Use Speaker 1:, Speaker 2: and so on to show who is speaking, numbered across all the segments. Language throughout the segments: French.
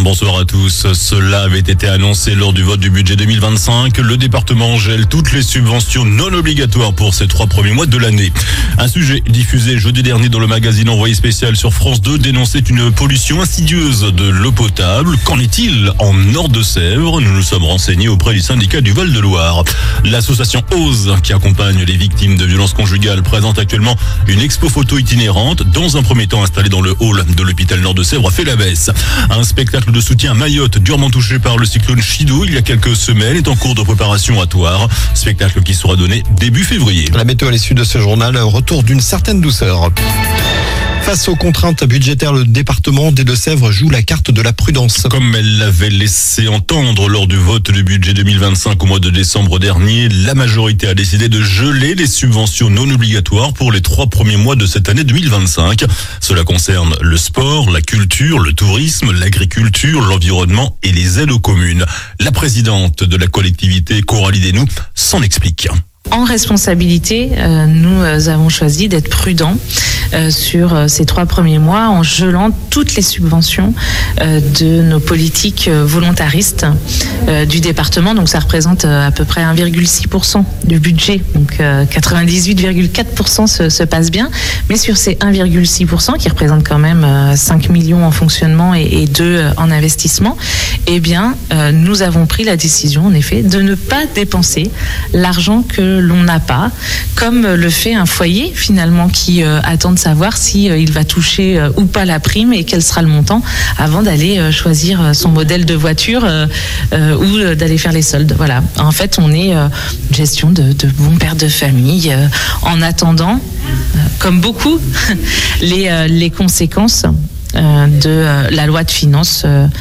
Speaker 1: Bonsoir à tous. Cela avait été annoncé lors du vote du budget 2025. Le département gèle toutes les subventions non obligatoires pour ces 3 premiers mois de l'année. Un sujet diffusé jeudi dernier dans le magazine Envoyé spécial sur France 2 dénonçait une pollution insidieuse de l'eau potable. Qu'en est-il en Nord-de-Sèvres? Nous nous sommes renseignés auprès du syndicat du Val-de-Loire. L'association OSE, qui accompagne les victimes de violences conjugales, présente actuellement une expo photo itinérante. Dans un premier temps installée dans le hall de l'hôpital Nord-de-Sèvres, a fait la baisse. Un spectacle de soutien à Mayotte, durement touché par le cyclone Chido il y a quelques semaines, est en cours de préparation à Thouars. Spectacle qui sera donné début février.
Speaker 2: La météo à l'issue de ce journal, retour d'une certaine douceur. Face aux contraintes budgétaires, le département des Deux-Sèvres joue la carte de la prudence.
Speaker 1: Comme elle l'avait laissé entendre lors du vote du budget 2025 au mois de décembre dernier, la majorité a décidé de geler les subventions non obligatoires pour les 3 premiers mois de cette année 2025. Cela concerne le sport, la culture, le tourisme, l'agriculture, l'environnement et les aides aux communes. La présidente de la collectivité, Coralie Desnoux, s'en explique.
Speaker 3: En responsabilité, nous avons choisi d'être prudents sur ces 3 premiers mois en gelant toutes les subventions de nos politiques volontaristes du département. Donc ça représente à peu près 1,6% du budget. Donc 98,4% se passe bien. Mais sur ces 1,6% qui représentent quand même 5 millions en fonctionnement et 2 en investissement, eh bien nous avons pris la décision en effet de ne pas dépenser l'argent que l'on n'a pas, comme le fait un foyer finalement qui attend de savoir si il va toucher ou pas la prime et quel sera le montant avant d'aller choisir son modèle de voiture ou d'aller faire les soldes. Voilà. En fait, on est une gestion de bons pères de famille en attendant, comme beaucoup, les conséquences de la loi de finances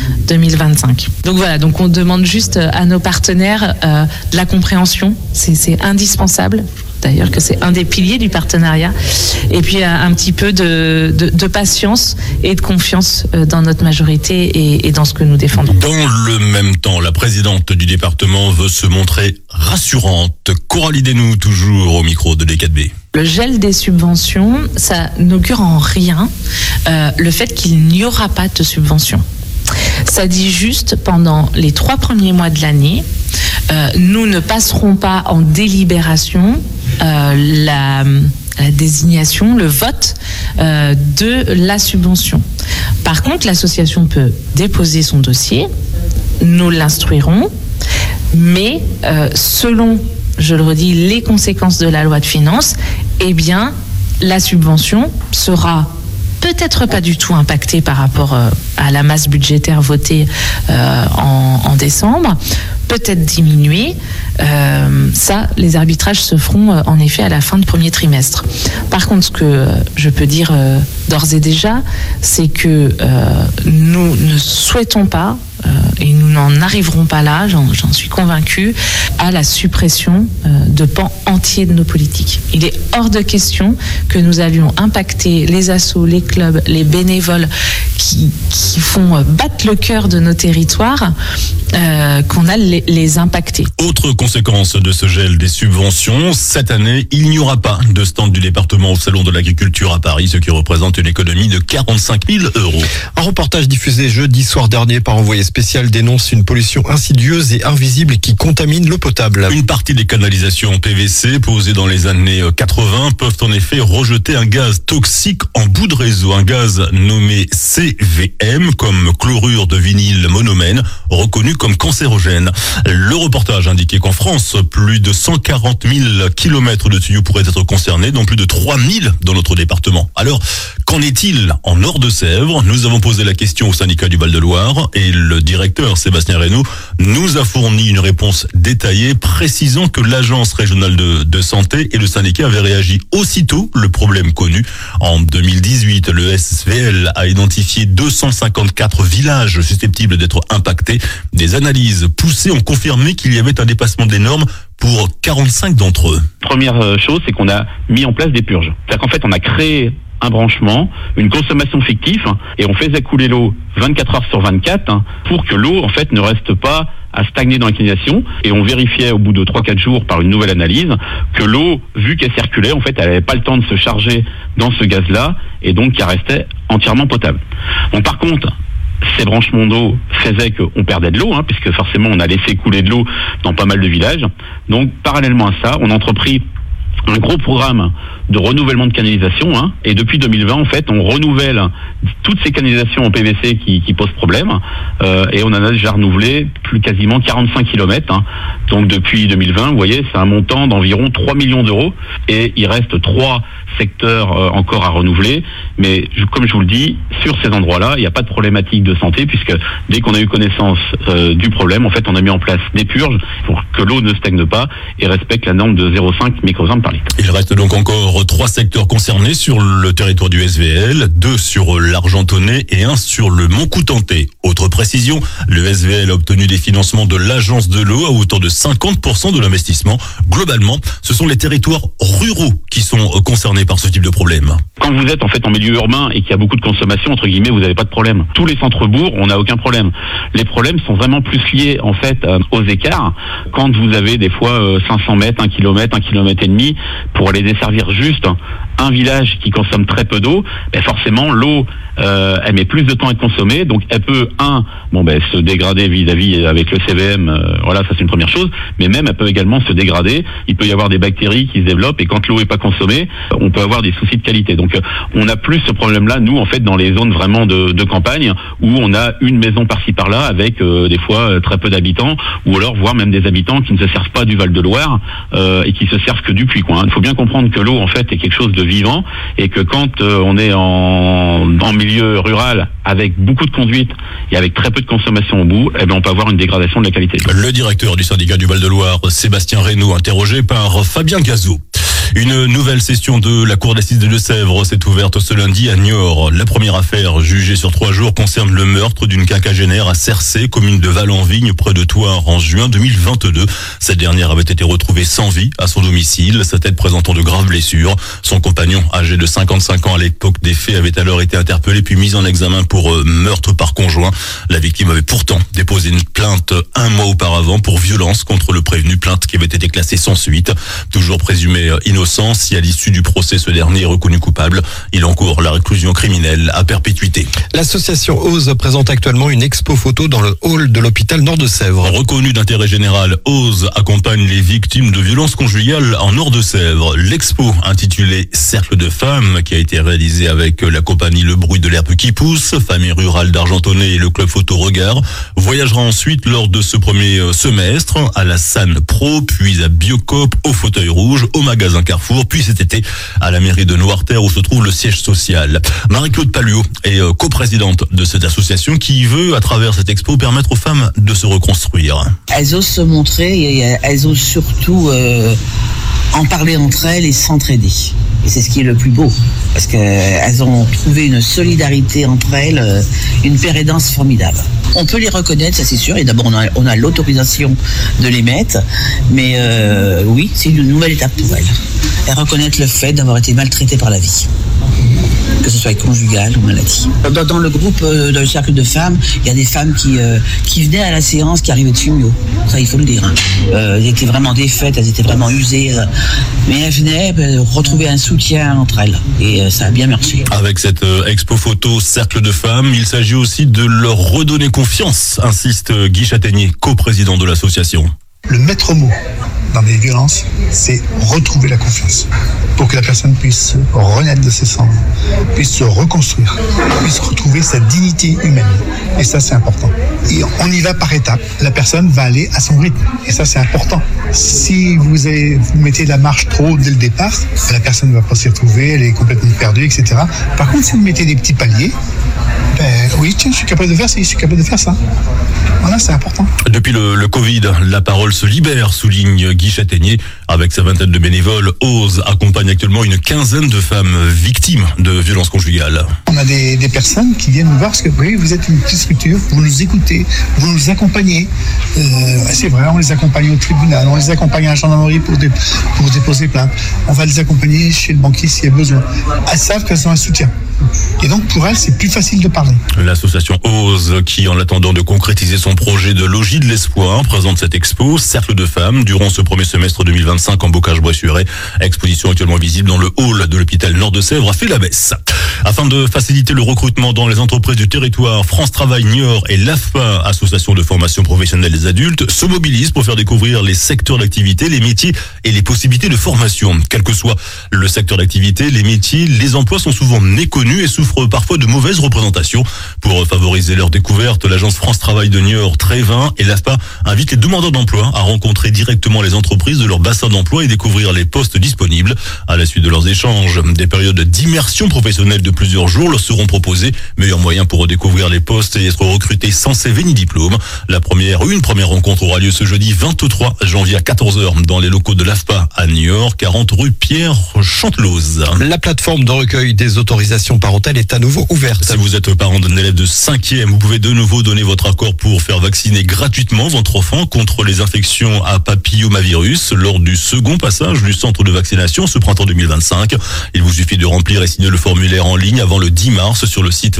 Speaker 3: 2025. Donc voilà, donc on demande juste à nos partenaires de la compréhension, c'est indispensable. D'ailleurs que c'est un des piliers du partenariat. Et puis un petit peu de patience et de confiance dans notre majorité et dans ce que nous défendons.
Speaker 1: Dans le même temps, la présidente du département veut se montrer rassurante. Coralie Desnoux, toujours au micro de D4B.
Speaker 3: Le gel des subventions, ça n'augure en rien le fait qu'il n'y aura pas de subventions. Ça dit juste, pendant les 3 premiers mois de l'année, nous ne passerons pas en délibération la désignation, le vote de la subvention. Par contre, l'association peut déposer son dossier, nous l'instruirons, mais selon, je le redis, les conséquences de la loi de finances, eh bien, la subvention sera peut-être pas du tout impactée par rapport à la masse budgétaire votée en décembre, peut-être diminuée. Ça, les arbitrages se feront en effet à la fin du premier trimestre. Par contre, ce que je peux dire d'ores et déjà, c'est que nous ne souhaitons pas, et nous n'en arriverons pas là, j'en suis convaincue, à la suppression de pans entiers de nos politiques. Il est hors de question que nous allions impacter les assos, les clubs, les bénévoles qui font battre le cœur de nos territoires, qu'on a les impacter.
Speaker 1: Autre conséquence de ce gel des subventions, cette année, il n'y aura pas de stand du département au Salon de l'Agriculture à Paris, ce qui représente une économie de 45 000 €.
Speaker 2: Un reportage diffusé jeudi soir dernier par Envoyé spécial dénonce une pollution insidieuse et invisible qui contamine l'eau potable.
Speaker 1: Une partie des canalisations PVC posées dans les années 80 peuvent en effet rejeter un gaz toxique en bout de réseau, un gaz nommé CVM, comme chlorure de vinyle monomène, reconnu comme cancérogène. Le reportage indiquait qu'en France, plus de 140 000 kilomètres de tuyaux pourraient être concernés, dont plus de 3 000 dans notre département. Alors, qu'en est-il en Nord-de-Sèvres? Nous avons posé la question au syndicat du Val-de-Loire et le directeur Sébastien Reynaud nous a fourni une réponse détaillée précisant que l'agence régionale de santé et le syndicat avaient réagi aussitôt le problème connu. En 2018, le SVL a identifié 254 villages susceptibles d'être impactés. Des analyses poussées ont confirmé qu'il y avait un dépassement des normes pour 45 d'entre eux.
Speaker 4: Première chose, c'est qu'on a mis en place des purges. C'est-à-dire qu'en fait, on a créé un branchement, une consommation fictive, et on faisait couler l'eau 24 heures sur 24 pour que l'eau, en fait, ne reste pas à stagner dans la canalisation. Et on vérifiait au bout de 3-4 jours par une nouvelle analyse que l'eau, vu qu'elle circulait, en fait, elle n'avait pas le temps de se charger dans ce gaz-là, et donc qu'elle restait entièrement potable. Bon, par contre, ces branchements d'eau faisaient qu'on perdait de l'eau, puisque forcément on a laissé couler de l'eau dans pas mal de villages. Donc parallèlement à ça, on a entrepris un gros programme de renouvellement de canalisation, et depuis 2020 en fait on renouvelle toutes ces canalisations en PVC qui posent problème, et on en a déjà renouvelé plus quasiment 45 km, donc depuis 2020 vous voyez c'est un montant d'environ 3 millions d'euros, et il reste 3 secteurs encore à renouveler, mais comme je vous le dis, sur ces endroits-là il n'y a pas de problématique de santé, puisque dès qu'on a eu connaissance du problème, en fait on a mis en place des purges pour que l'eau ne stagne pas et respecte la norme de 0,5 microgrammes par litre.
Speaker 1: Il reste donc encore 3 secteurs concernés sur le territoire du SVL, 2 sur l'Argentonnais et 1 sur le Mont-Coutantais. Autre précision, le SVL a obtenu des financements de l'Agence de l'eau à hauteur de 50% de l'investissement. Globalement, ce sont les territoires ruraux qui sont concernés par ce type de problème.
Speaker 4: Quand vous êtes en fait en milieu urbain et qu'il y a beaucoup de consommation, entre guillemets, vous n'avez pas de problème. Tous les centres-bourgs, on n'a aucun problème. Les problèmes sont vraiment plus liés en fait aux écarts. Quand vous avez des fois 500 mètres, 1 km, 1 km et demi, pour aller desservir juste un village qui consomme très peu d'eau, forcément l'eau elle met plus de temps à être consommée, donc elle peut se dégrader vis-à-vis avec le CVM, voilà, ça c'est une première chose, mais même elle peut également se dégrader, il peut y avoir des bactéries qui se développent, et quand l'eau est pas consommée, on peut avoir des soucis de qualité. Donc on a plus ce problème-là, nous en fait, dans les zones vraiment de campagne, où on a une maison par-ci par-là, avec des fois très peu d'habitants, ou alors voire même des habitants qui ne se servent pas du Val-de-Loire, et qui se servent que du puits, quoi. Il faut bien comprendre que l'eau en fait est quelque chose de vivant, et que quand on est en milieu rural avec beaucoup de conduite et avec très peu de consommation au bout, on peut avoir une dégradation de la qualité.
Speaker 1: Le directeur du syndicat du Val-de-Loire, Sébastien Reynaud, interrogé par Fabien Gazot. Une nouvelle session de la Cour d'assises de Deux-Sèvres s'est ouverte ce lundi à Niort. La première affaire jugée sur 3 jours concerne le meurtre d'une quinquagénaire à Cercé, commune de Val-en-Vigne, près de Thouars, en juin 2022. Cette dernière avait été retrouvée sans vie à son domicile, sa tête présentant de graves blessures. Son compagnon, âgé de 55 ans à l'époque des faits, avait alors été interpellé puis mis en examen pour meurtre par conjoint. La victime avait pourtant déposé une plainte 1 mois auparavant pour violence contre le prévenu, plainte qui avait été classée sans suite. Toujours présumé innocent, si à l'issue du procès ce dernier est reconnu coupable, il encourt la réclusion criminelle à perpétuité.
Speaker 2: L'association OSE présente actuellement une expo photo dans le hall de l'hôpital Nord-de-Sèvres.
Speaker 1: Reconnu d'intérêt général, OSE accompagne les victimes de violences conjugales en Nord-de-Sèvres. L'expo intitulée Cercle de femmes, qui a été réalisée avec la compagnie Le Bruit de l'herbe qui pousse, Famille rurale d'Argentonnais et le club photo Regard, voyagera ensuite lors de ce premier semestre à la San Pro, puis à Biocop, au Fauteuil Rouge, au magasin Carrefour, puis cet été à la mairie de Noirterre où se trouve le siège social. Marie-Claude Palluot est coprésidente de cette association qui veut, à travers cette expo, permettre aux femmes de se reconstruire.
Speaker 5: Elles osent se montrer et elles osent surtout en parler entre elles et s'entraider. Et c'est ce qui est le plus beau, parce qu'elles ont trouvé une solidarité entre elles, une paire et danse formidable. On peut les reconnaître, ça c'est sûr, et d'abord on a l'autorisation de les mettre, mais oui, c'est une nouvelle étape pour elles. Elles reconnaître le fait d'avoir été maltraitées par la vie, que ce soit conjugale ou maladie. Dans le groupe, dans le cercle de femmes, il y a des femmes qui venaient à la séance, qui arrivaient de Fumio. Ça, il faut le dire. Elles étaient vraiment défaites, elles étaient vraiment usées. Mais elles venaient retrouver un soutien entre elles. Et ça a bien marché.
Speaker 1: Avec cette expo photo Cercle de femmes, il s'agit aussi de leur redonner confiance, insiste Guy Châtaignier, coprésident de l'association.
Speaker 6: Le maître mot dans les violences, c'est retrouver la confiance pour que la personne puisse renaître de ses cendres, puisse se reconstruire, puisse retrouver sa dignité humaine. Et ça, c'est important. Et on y va par étapes. La personne va aller à son rythme. Et ça, c'est important. Si vous mettez la marche trop haute dès le départ, la personne ne va pas s'y retrouver, elle est complètement perdue, etc. Par contre, si vous mettez des petits paliers, oui, tiens, je suis capable de faire ça, je suis capable de faire ça. Voilà, c'est important.
Speaker 1: Depuis le Covid, la parole se libère, souligne Guy Châtaignier. Avec sa vingtaine de bénévoles, OSE accompagne actuellement une quinzaine de femmes victimes de violences conjugales.
Speaker 6: On a des personnes qui viennent nous voir parce que oui, vous êtes une petite structure, vous nous écoutez, vous nous accompagnez. C'est vrai, on les accompagne au tribunal, on les accompagne à la gendarmerie pour déposer plainte. On va les accompagner chez le banquier s'il y a besoin. Elles savent qu'elles ont un soutien. Et donc pour elle, c'est plus facile de parler.
Speaker 1: L'association Ose, qui en attendant de concrétiser son projet de logis de l'espoir, présente cette expo Cercle de femmes durant ce premier semestre 2025 en Bocage-Bressuret. Exposition actuellement visible dans le hall de l'hôpital Nord de Sèvres à Fay-la-Besse. Afin de faciliter le recrutement dans les entreprises du territoire, France Travail Niort et l'AFPA, association de formation professionnelle des adultes, se mobilisent pour faire découvrir les secteurs d'activité, les métiers et les possibilités de formation. Quel que soit le secteur d'activité, les métiers, les emplois sont souvent méconnus et souffrent parfois de mauvaises représentations. Pour favoriser leur découverte, l'agence France Travail de Niort, Trévin et l'AFPA invitent les demandeurs d'emploi à rencontrer directement les entreprises de leur bassin d'emploi et découvrir les postes disponibles. À la suite de leurs échanges, des périodes d'immersion professionnelle de plusieurs jours leur seront proposées. Meilleur moyen pour redécouvrir les postes et être recruté sans CV ni diplôme. Une première rencontre aura lieu ce jeudi 23 janvier à 14h dans les locaux de l'AFPA à Niort, 40 rue Pierre Chanteloz.
Speaker 2: La plateforme de recueil des autorisations parentales est à nouveau ouverte.
Speaker 1: Si vous êtes parent d'un élève de 5e, vous pouvez de nouveau donner votre accord pour faire vacciner gratuitement votre enfant contre les infections à papillomavirus lors du second passage du centre de vaccination ce printemps 2025. Il vous suffit de remplir et signer le formulaire en ligne avant le 10 mars sur le site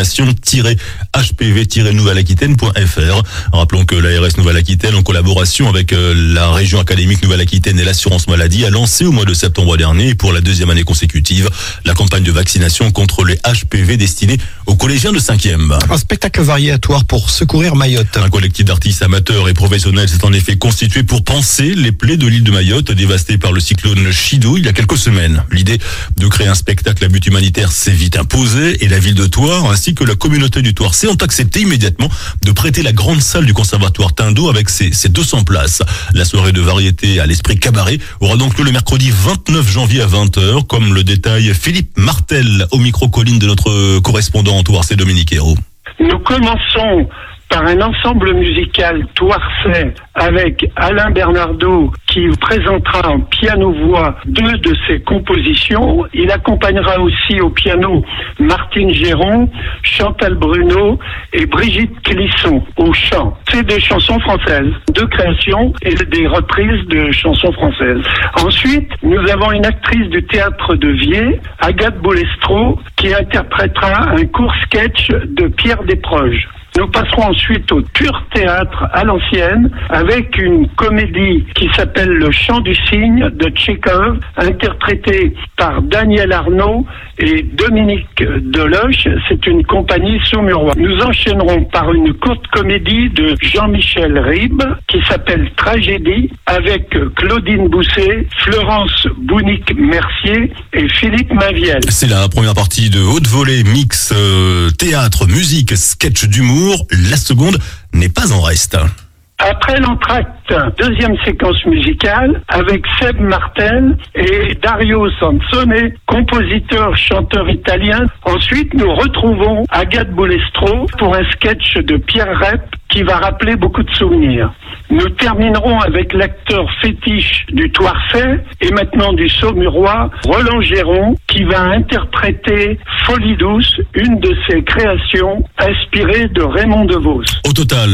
Speaker 1: vaccination-hpv-nouvelle-aquitaine.fr. Rappelons que l'ARS Nouvelle-Aquitaine, en collaboration avec la région académique Nouvelle-Aquitaine et l'assurance maladie, a lancé au mois de septembre dernier, et pour la deuxième année consécutive, la campagne de vaccination contre les HPV destinée aux collégiens de 5e.
Speaker 2: Un spectacle variatoire pour secourir Mayotte.
Speaker 1: Un collectif d'artistes amateurs et professionnels s'est en effet constitué pour panser les plaies de l'île de Mayotte dévastée par le cyclone Chido il y a quelques semaines. L'idée de créer un spectacle à but humanitaire s'est vite imposée et la ville de Thouars ainsi que la communauté du Thouarsais ont accepté immédiatement de prêter la grande salle du conservatoire Tindeau avec ses 200 places. La soirée de variété à l'esprit cabaret aura donc lieu le mercredi 29 janvier à 20h, comme le détaille Philippe Martel au micro-colline de notre correspondant en Thouarsais Dominique Hérault.
Speaker 7: Nous commençons par un ensemble musical thouarsais avec Alain Bernardo qui présentera en piano-voix 2 de ses compositions. Il accompagnera aussi au piano Martine Géron, Chantal Bruno et Brigitte Clisson au chant. C'est des chansons françaises, de création et des reprises de chansons françaises. Ensuite, nous avons une actrice du théâtre de Vier, Agathe Boulestro, qui interprétera un court sketch de Pierre Desproges. Nous passerons ensuite au Pur Théâtre à l'ancienne avec une comédie qui s'appelle Le Chant du Cygne de Tchekhov, interprétée par Daniel Arnaud et Dominique Deloche. C'est une compagnie saumuroise. Nous enchaînerons par une courte comédie de Jean-Michel Ribes qui s'appelle Tragédie avec Claudine Bousset, Florence Bounic-Mercier et Philippe Maviel.
Speaker 1: C'est la première partie de haute volée mix théâtre, musique, sketch d'humour. La seconde n'est pas en reste.
Speaker 7: Après l'entracte, deuxième séquence musicale avec Seb Martel et Dario Sansone, compositeur, chanteur italien. Ensuite, nous retrouvons Agathe Boulestro pour un sketch de Pierre Rep qui va rappeler beaucoup de souvenirs. Nous terminerons avec l'acteur fétiche du Thouarsais et maintenant du Saumurois, Roland Géron, qui va interpréter Folie douce, une de ses créations inspirée de Raymond DeVos.
Speaker 1: Au total,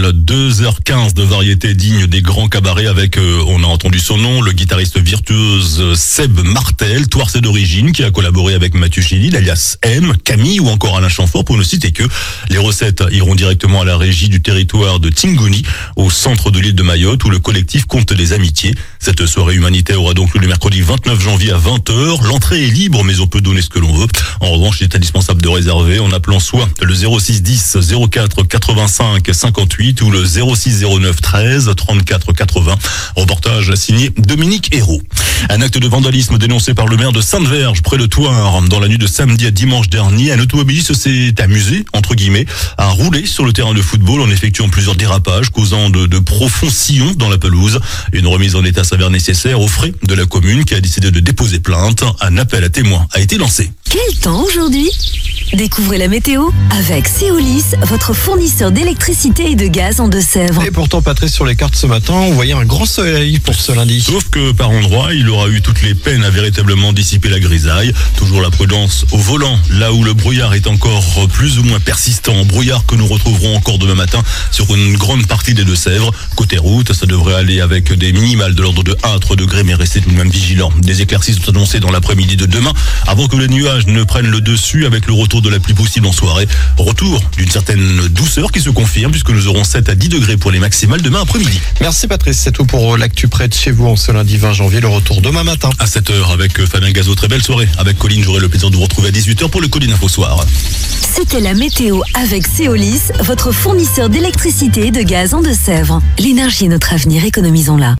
Speaker 1: 2h15 de variété digne des grands cabarets avec, on a entendu son nom, le guitariste virtuose Seb Martel, Thouarsais d'origine, qui a collaboré avec Mathieu Chédid, alias M, Camille ou encore Alain Chamfort, pour ne citer que. Les recettes iront directement à la régie du territoire de Tingoni, au centre de l'île de Mayotte, où le collectif compte des amitiés. Cette soirée humanitaire aura donc lieu le mercredi 29 janvier à 20h. L'entrée est libre, mais on peut donner ce que l'on veut. En revanche, il est indispensable de réserver en appelant soit le 06 10 04 85 58 ou le 06 09 13 34 80. Reportage signé Dominique Hérault. Un acte de vandalisme dénoncé par le maire de Sainte-Verge, près de Thouars. Dans la nuit de samedi à dimanche dernier, un automobiliste s'est amusé, entre guillemets, à rouler sur le terrain de football en effectuant plusieurs dérapages, causant de profonds sillons dans la pelouse. Une remise en état s'avère nécessaire aux frais de la commune qui a décidé de déposer plainte. Un appel à témoins a été lancé.
Speaker 8: Quel temps aujourd'hui ? Découvrez la météo avec Céolis, votre fournisseur d'électricité et de gaz en Deux-Sèvres.
Speaker 2: Et pourtant, Patrice, sur les cartes ce matin, on voyait un grand soleil pour ce lundi.
Speaker 1: Sauf que par endroits, il aura eu toutes les peines à véritablement dissiper la grisaille. Toujours la prudence au volant, là où le brouillard est encore plus ou moins persistant. Brouillard que nous retrouverons encore demain matin sur une grande partie des Deux-Sèvres. Côté route, ça devrait aller avec des minimales de l'ordre de 1 à 3 degrés, mais restez tout de même vigilants. Des éclaircies sont annoncées dans l'après-midi de demain, avant que les nuages ne prennent le dessus avec le retour de la pluie possible en soirée. Retour d'une certaine douceur qui se confirme puisque nous aurons 7 à 10 degrés pour les maximales demain après-midi.
Speaker 2: Merci Patrice, c'est tout pour l'actu près de chez vous en ce lundi 20 janvier. Le retour demain matin.
Speaker 1: À 7h avec Fabien Gazo. Très belle soirée. Avec Colline, j'aurai le plaisir de vous retrouver à 18h pour le Colline Info Soir.
Speaker 8: C'était la météo avec Céolis, votre fournisseur d'électricité et de gaz en Deux-Sèvres. L'énergie est notre avenir, économisons-la.